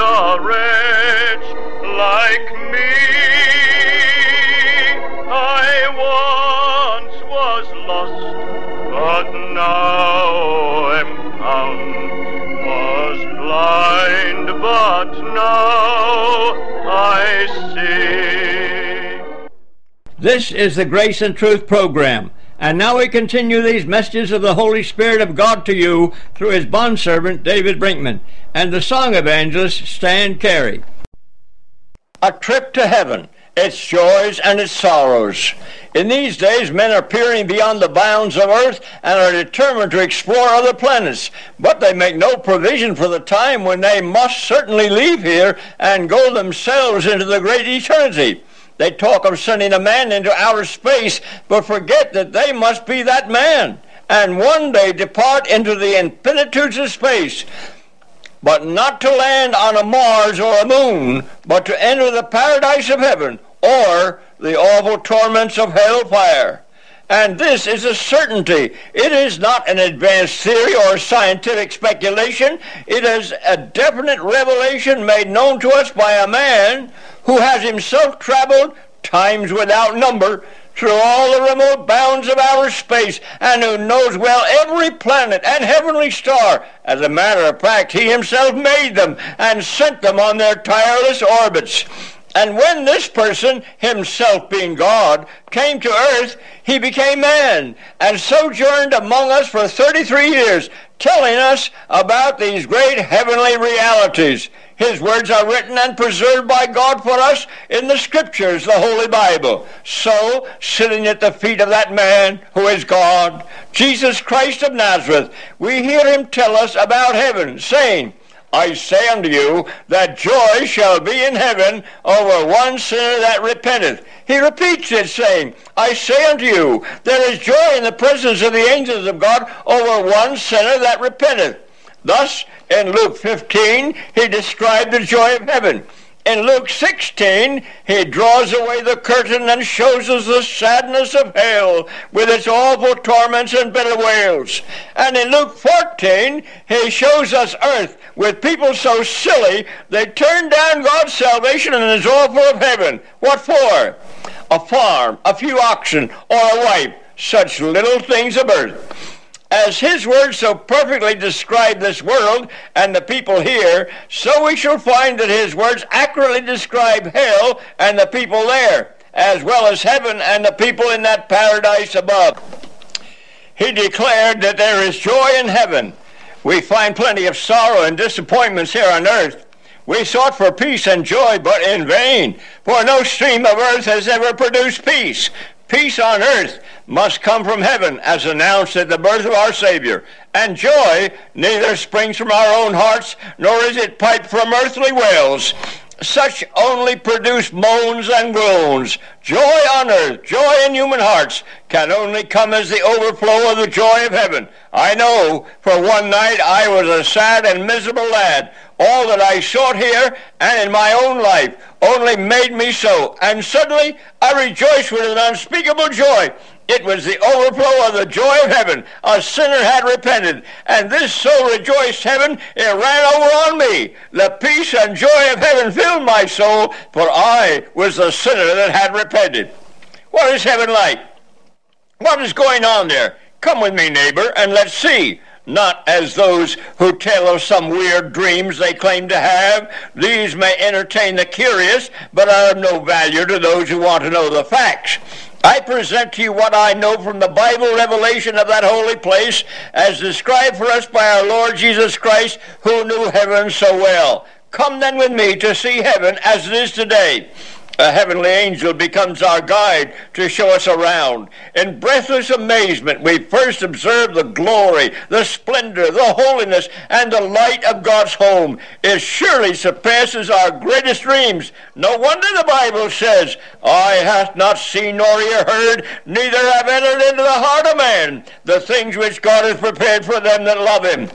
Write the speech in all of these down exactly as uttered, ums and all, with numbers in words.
a wretch like me. I once was lost, but now am found. Was blind, but now I see. This is the Grace and Truth program. And now we continue these messages of the Holy Spirit of God to you through his bondservant David Brinkman and the song evangelist Stan Carey. A trip to heaven, its joys and its sorrows. In these days, men are peering beyond the bounds of earth and are determined to explore other planets, but they make no provision for the time when they must certainly leave here and go themselves into the great eternity. They talk of sending a man into outer space, but forget that they must be that man, and one day depart into the infinitudes of space, but not to land on a Mars or a moon, but to enter the paradise of heaven, or the awful torments of hellfire. And this is a certainty. It is not an advanced theory or scientific speculation. It is a definite revelation made known to us by a man who has himself traveled times without number through all the remote bounds of outer space, and who knows well every planet and heavenly star. As a matter of fact, he himself made them and sent them on their tireless orbits. And when this person, himself being God, came to earth, he became man and sojourned among us for thirty-three years, telling us about these great heavenly realities. His words are written and preserved by God for us in the Scriptures, the Holy Bible. So, sitting at the feet of that man who is God, Jesus Christ of Nazareth, we hear him tell us about heaven, saying, I say unto you that joy shall be in heaven over one sinner that repenteth. He repeats it, saying, I say unto you, there is joy in the presence of the angels of God over one sinner that repenteth. Thus, in Luke fifteen, he described the joy of heaven. In Luke sixteen, he draws away the curtain and shows us the sadness of hell with its awful torments and bitter wails. And in Luke fourteen, he shows us earth with people so silly they turn down God's salvation and his offer of heaven. What for? A farm, a few oxen, or a wife, such little things of earth. As his words so perfectly describe this world and the people here, so we shall find that his words accurately describe hell and the people there, as well as heaven and the people in that paradise above. He declared that there is joy in heaven. We find plenty of sorrow and disappointments here on earth. We sought for peace and joy, but in vain, for no stream of earth has ever produced peace. Peace on earth must come from heaven, as announced at the birth of our Savior. And joy neither springs from our own hearts, nor is it piped from earthly wells. Such only produce moans and groans. Joy on earth, joy in human hearts, can only come as the overflow of the joy of heaven. I know, for one night I was a sad and miserable lad. All that I sought here and in my own life only made me so. And suddenly I rejoiced with an unspeakable joy. It was the overflow of the joy of heaven. A sinner had repented, and this so rejoiced heaven, it ran over on me. The peace and joy of heaven filled my soul, for I was the sinner that had repented. What is heaven like? What is going on there? Come with me, neighbor, and let's see. Not as those who tell of some weird dreams they claim to have. These may entertain the curious, but are of no value to those who want to know the facts. I present to you what I know from the Bible revelation of that holy place, as described for us by our Lord Jesus Christ, who knew heaven so well. Come then with me to see heaven as it is today. A heavenly angel becomes our guide to show us around. In breathless amazement, we first observe the glory, the splendor, the holiness, and the light of God's home. It surely surpasses our greatest dreams. No wonder the Bible says, Eye hath not seen nor ear heard, neither have entered into the heart of man the things which God has prepared for them that love him.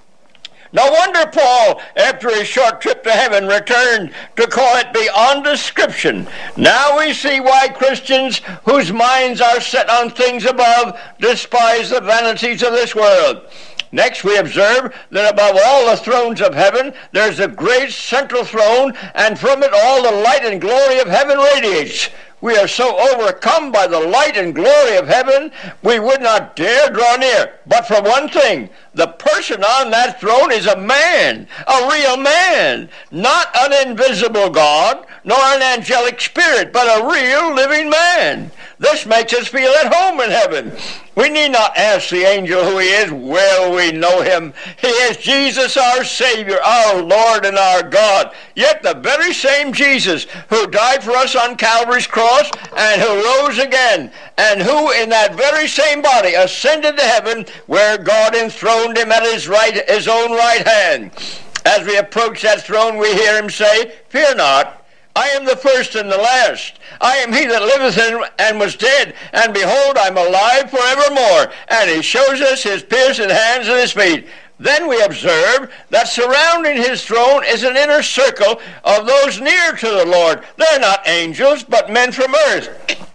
No wonder Paul, after his short trip to heaven, returned to call it beyond description. Now we see why Christians whose minds are set on things above despise the vanities of this world. Next, we observe that above all the thrones of heaven, there's a great central throne, and from it all the light and glory of heaven radiates. We are so overcome by the light and glory of heaven, we would not dare draw near. But for one thing, the person on that throne is a man, a real man, not an invisible God, nor an angelic spirit, but a real living man. This makes us feel at home in heaven. We need not ask the angel who he is. Well, we know him. He is Jesus, our Savior, our Lord and our God. Yet the very same Jesus who died for us on Calvary's cross and who rose again, and who in that very same body ascended to heaven, where God enthroned him at his right, his own right hand. As we approach that throne, we hear him say, "Fear not. I am the first and the last. I am he that liveth and was dead, and behold, I am alive forevermore." And he shows us his pierced hands and his feet. Then we observe that surrounding his throne is an inner circle of those near to the Lord. They're not angels, but men from earth,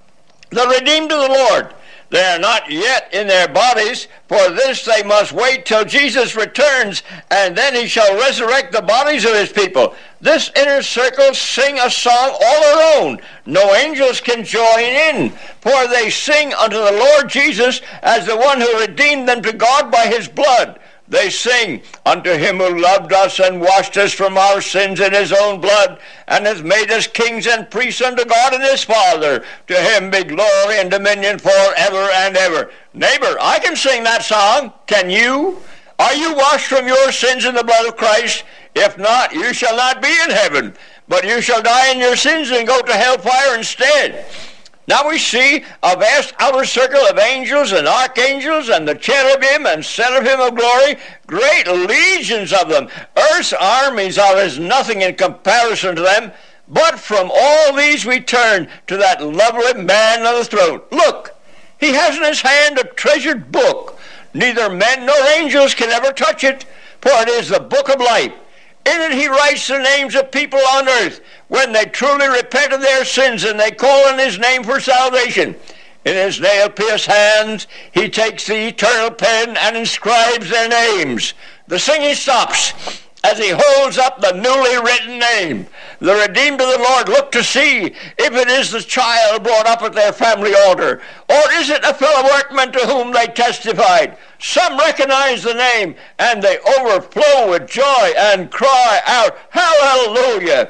the redeemed of the Lord. They are not yet in their bodies. For this they must wait till Jesus returns, and then he shall resurrect the bodies of his people. This inner circle sing a song all their own. No angels can join in, for they sing unto the Lord Jesus as the one who redeemed them to God by his blood. They sing, "Unto him who loved us and washed us from our sins in his own blood, and has made us kings and priests unto God and his Father. To him be glory and dominion forever and ever." Neighbor, I can sing that song. Can you? Are you washed from your sins in the blood of Christ? If not, you shall not be in heaven, but you shall die in your sins and go to hellfire instead. Now we see a vast outer circle of angels and archangels and the cherubim and seraphim of glory, great legions of them. Earth's armies are as nothing in comparison to them. But from all these we turn to that lovely man on the throne. Look, he has in his hand a treasured book. Neither men nor angels can ever touch it, for it is the book of life. In it he writes the names of people on earth when they truly repent of their sins and they call on his name for salvation. In his nail-pierced hands he takes the eternal pen and inscribes their names. The singing stops as he holds up the newly written name. The redeemed of the Lord look to see if it is the child brought up at their family altar, or is it a fellow workman to whom they testified. Some recognize the name, and they overflow with joy and cry out, "Hallelujah!"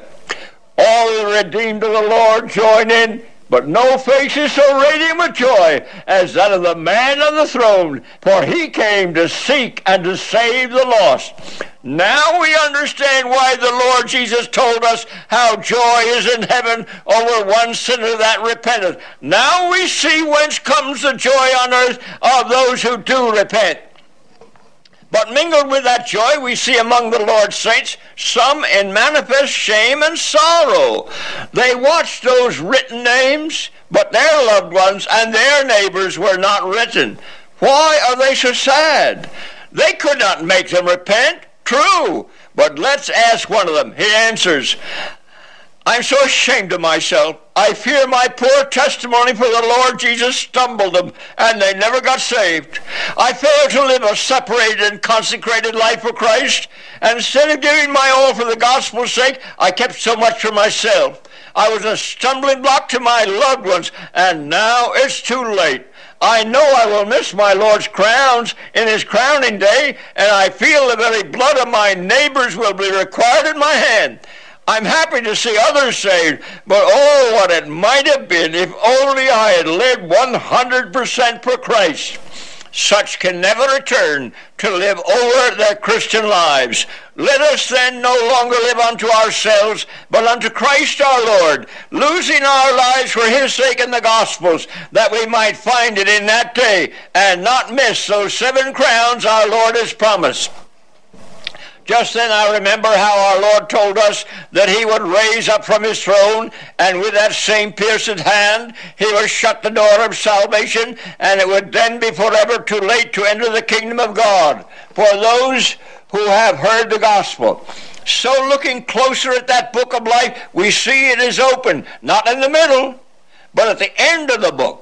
All the redeemed of the Lord join in, but no face is so radiant with joy as that of the man on the throne, for he came to seek and to save the lost. Now we understand why the Lord Jesus told us how joy is in heaven over one sinner that repenteth. Now we see whence comes the joy on earth of those who do repent. But mingled with that joy, we see among the Lord's saints some in manifest shame and sorrow. They watched those written names, but their loved ones and their neighbors were not written. Why are they so sad? They could not make them repent. True, but let's ask one of them. He answers, "I'm so ashamed of myself. I fear my poor testimony for the Lord Jesus stumbled them, and they never got saved. I failed to live a separated and consecrated life for Christ, and instead of giving my all for the gospel's sake, I kept so much for myself. I was a stumbling block to my loved ones, and now it's too late. I know I will miss my Lord's crowns in his crowning day, and I feel the very blood of my neighbors will be required in my hand. I'm happy to see others saved, but oh, what it might have been if only I had lived one hundred percent for Christ. Such can never return to live over their Christian lives. Let us then no longer live unto ourselves, but unto Christ our Lord, losing our lives for his sake in the Gospels, that we might find it in that day, and not miss those seven crowns our Lord has promised. Just then I remember how our Lord told us that he would raise up from his throne, and with that same pierced hand he would shut the door of salvation, and it would then be forever too late to enter the kingdom of God for those who have heard the gospel. So looking closer at that book of life, we see it is open, not in the middle, but at the end of the book.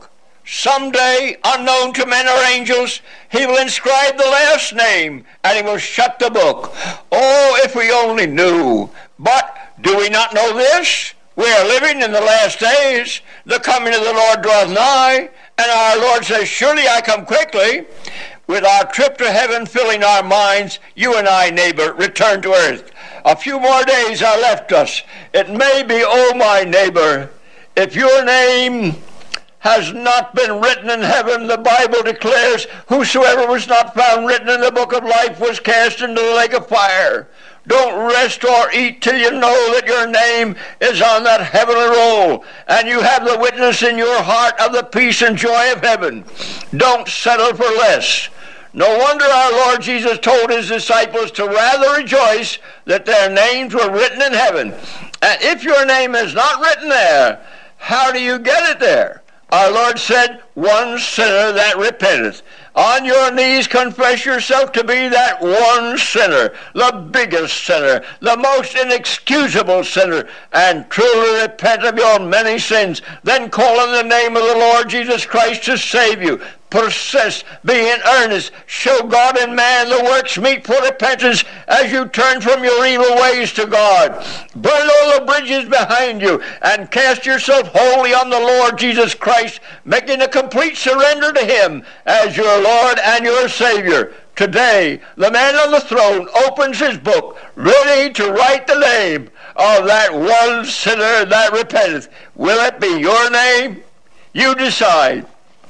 Someday, unknown to men or angels, he will inscribe the last name, and he will shut the book. Oh, if we only knew. But do we not know this? We are living in the last days. The coming of the Lord draweth nigh, and our Lord says, surely I come quickly. With our trip to heaven filling our minds, you and I, neighbor, return to earth. A few more days are left us. It may be, oh my neighbor, if your name has not been written in heaven, the Bible declares, whosoever was not found written in the book of life was cast into the lake of fire. Don't rest or eat till you know that your name is on that heavenly roll, and you have the witness in your heart of the peace and joy of heaven. Don't settle for less. No wonder our Lord Jesus told his disciples to rather rejoice that their names were written in heaven. And if your name is not written there, how do you get it there? Our Lord said, one sinner that repenteth. On your knees confess yourself to be that one sinner, the biggest sinner, the most inexcusable sinner, and truly repent of your many sins. Then call on the name of the Lord Jesus Christ to save you. Persist, be in earnest, show God and man the works meet for repentance as you turn from your evil ways to God. Burn all the bridges behind you and cast yourself wholly on the Lord Jesus Christ, making a complete surrender to him as your Lord and your Savior. Today, the man on the throne opens his book, ready to write the name of that one sinner that repenteth. Will it be your name? You decide.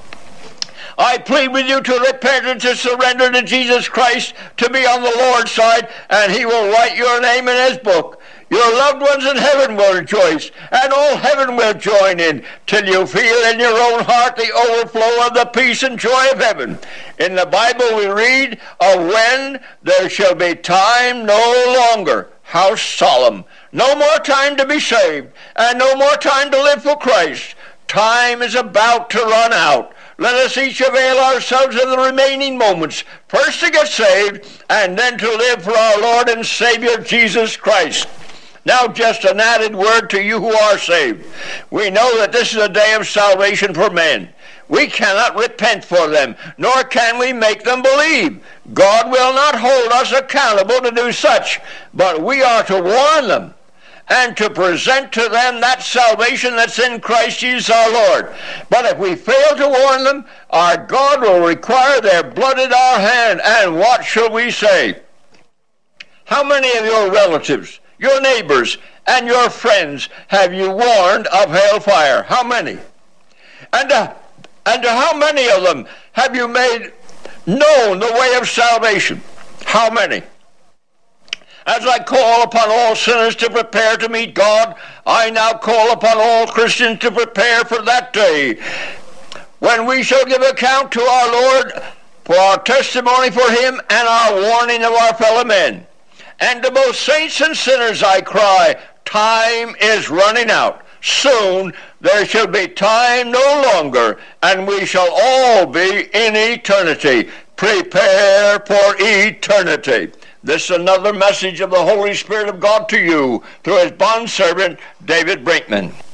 I plead with you to repent and to surrender to Jesus Christ, to be on the Lord's side, and he will write your name in his book. Your loved ones in heaven will rejoice, and all heaven will join in, till you feel in your own heart the overflow of the peace and joy of heaven. In the Bible we read of when there shall be time no longer. How solemn. No more time to be saved, and no more time to live for Christ. Time is about to run out. Let us each avail ourselves of the remaining moments, first to get saved, and then to live for our Lord and Savior Jesus Christ. Now just an added word to you who are saved. We know that this is a day of salvation for men. We cannot repent for them, nor can we make them believe. God will not hold us accountable to do such, but we are to warn them and to present to them that salvation that's in Christ Jesus our Lord. But if we fail to warn them, our God will require their blood at our hand. And what shall we say? How many of your relatives, your neighbors, and your friends have you warned of hellfire? How many? And to, and to how many of them have you made known the way of salvation? How many? As I call upon all sinners to prepare to meet God, I now call upon all Christians to prepare for that day when we shall give account to our Lord for our testimony for him and our warning of our fellow men. And to both saints and sinners I cry, time is running out. Soon there shall be time no longer, and we shall all be in eternity. Prepare for eternity. This is another message of the Holy Spirit of God to you through his bondservant, David Brinkman.